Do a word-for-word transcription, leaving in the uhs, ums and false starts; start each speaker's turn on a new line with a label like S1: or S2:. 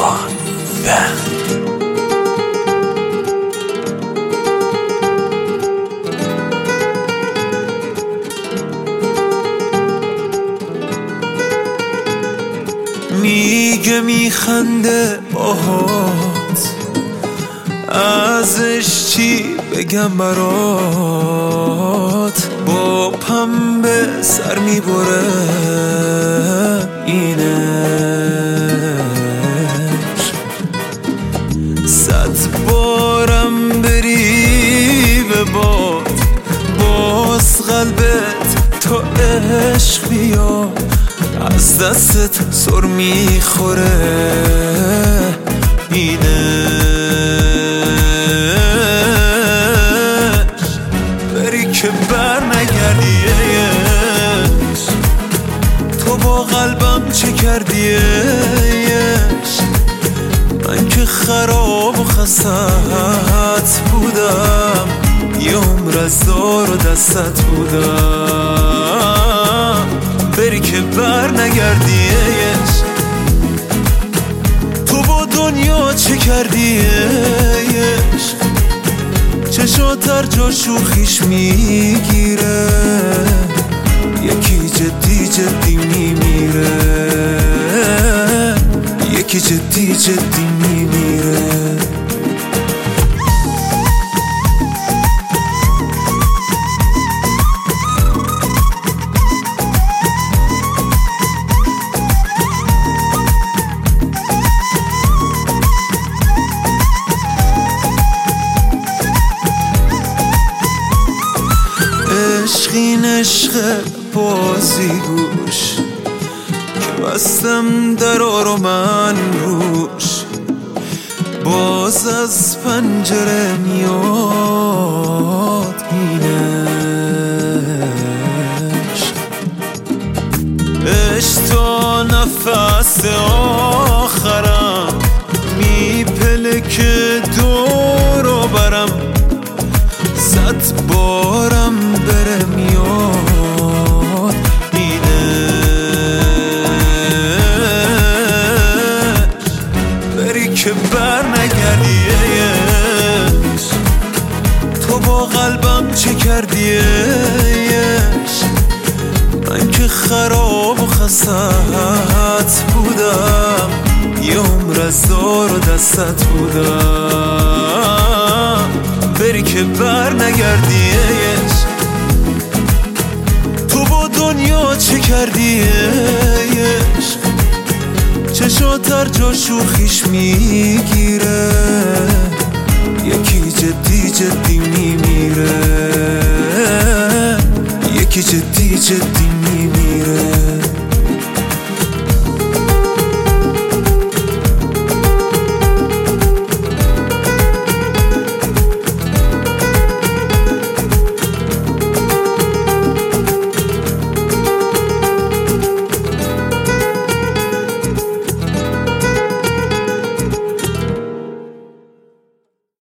S1: وان بند. میگه میخنده باهات، ازش چی بگم برات؟ با پنبه سر میبره اینش، صد بارم بری به باد باز قلبت تا عشق بیاد، از دستت سر میخوره اینش. بری که بر نگردیش، تو با قلبم چه کردیش؟ من که خراب و خستت بودم، یه عمر از دار و دستت بودم. بری که بر نگردیش، تو با دنیا چه کردیش؟ چشات هر جا شوخیش میگیره، یکی جدی جدی میمیره، یکی جدی جدی میمیره. عشقین عشق بازی گوش که بستم درا رو من روش، باز از پنجره میاد اینش. عشق تا نفس آخرم میپلکه دور و برم، صد بارم بره میاد اینش. بری که بر نگردیش، تو با قلبم چه کردیش؟ من که خراب و خستت بودم، یه عمر از دار و دستت بودم. بری که بر نگردیش، تو با دنیا چه کردیش؟ چشات هر جا شوخیش میگیره، یکی جدی جدی میمیره، یکی جدی جدی میمیره.